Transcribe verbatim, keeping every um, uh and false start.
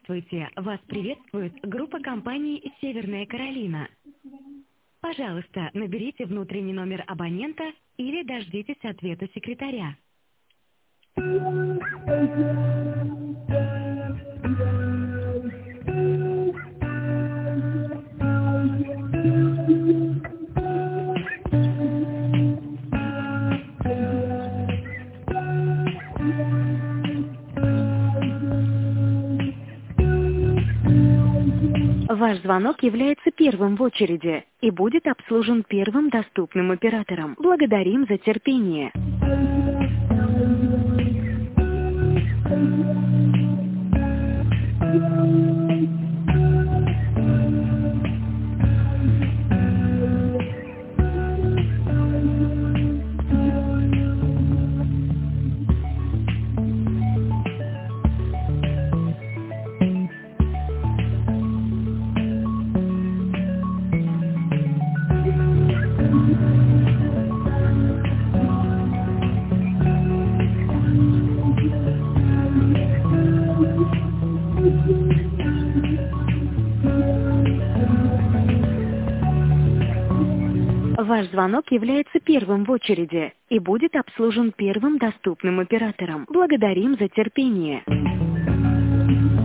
Здравствуйте! Вас приветствует группа компаний «Северная Каролина». Пожалуйста, наберите внутренний номер абонента или дождитесь ответа секретаря. Ваш звонок является первым в очереди и будет обслужен первым доступным оператором. Благодарим за терпение. Ваш звонок является первым в очереди и будет обслужен первым доступным оператором. Благодарим за терпение.